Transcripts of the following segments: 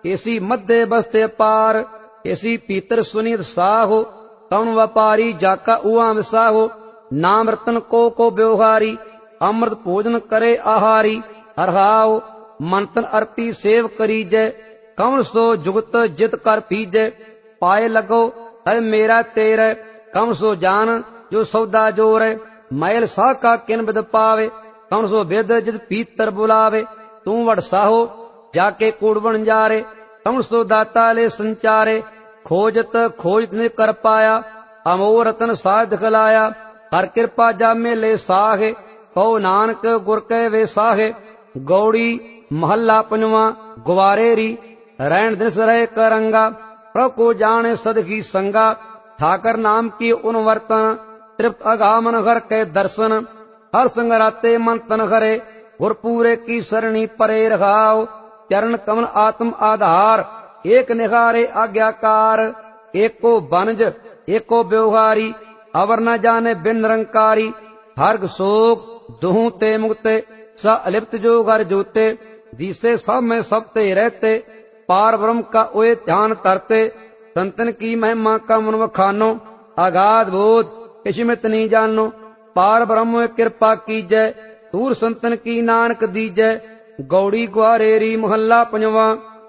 केसी मध्य बसते पार, केसी पीतर सुनीत साहो, कौन व्यापारी जाका उआ विसाहो। नाम रतन को व्यवहारी, अमृत भोजन करे आहारी। हरहाओ मन तन अर्पी सेव करी जय, कौन सो जुगत जित कर पीजै। पाए लगो है मेरा तेरे, कौन सो जान जो सौदा जोर। मैल साह का किन बिद पावे, कौन सो बिद जित पीतर बुलावे। तू वड साहो जाके कूड़ बन जारे, कौन सो दाता ले संचारे। खोजत खोजत ने कर पाया, अमोह रतन साध दिखलाया। हर कृपा जामे ले साहे, कहो नानक गुर के वे साहे। गौड़ी महल्ला पंजवा। गुवारे री रैन दिस रहे करंगा, प्रभु को जाने सद की संगा। ठाकर नाम की उन वर्तन, तृप्त अगामन घर के दर्शन। हर संग राते मन तन घरे, गुरपूरे की सरणी परे रखाओ। चरण कमल आत्म आधार, एक निहारे आज्ञाकार। एक को बनज एक को व्यवहारी, अवर न जाने बिन निरंकारी। हर्ग शोक दुहू ते मुक्ते, स अलिप्त जो घर जोते। जिसे सब में सब ते रहते, पार ब्रह्म का ओए ध्यान तरते। संतन की महिमा का मन बखानो, अगाध बोध किशमित नहीं जानो। पार ब्रह्म कृपा कीजय, दूर संतन की नानक दीजय। गौड़ी ग्वारेरी मोहल्ला पंजवा।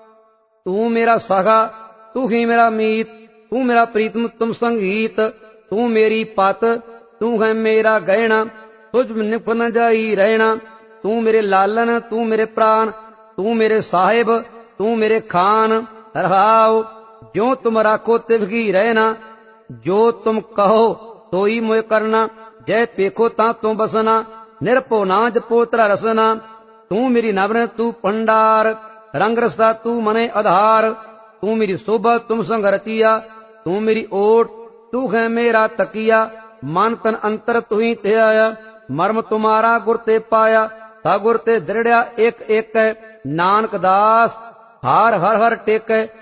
तू मेरा सखा तू ही मेरा मीत, तू मेरा प्रीतम तुम संगीत। तू मेरी पत तू है मेरा गहना, तुझ निप न जाई रहना। तू मेरे लालन तू मेरे प्राण, तू मेरे साहिब तू मेरे खान। रहाओ जो तुम राखो तिवगी रहना, जो तुम कहो तो ही मोह करना। जय पेखो ता तू बसना, निरपो ना जपो तेरा रसना। तू मेरी नवन तू भंडार, रंग रसा तू मने आधार। तू मेरी शोभा तुम संग रचिया, तू मेरी ओट तू है मेरा तकिया। मन तन अंतर तू ही ते आया, मर्म तुम्हारा गुर ते पाया। ता गुर ते दृढ़या एक एक, नानक दास हार हर हर टेकै।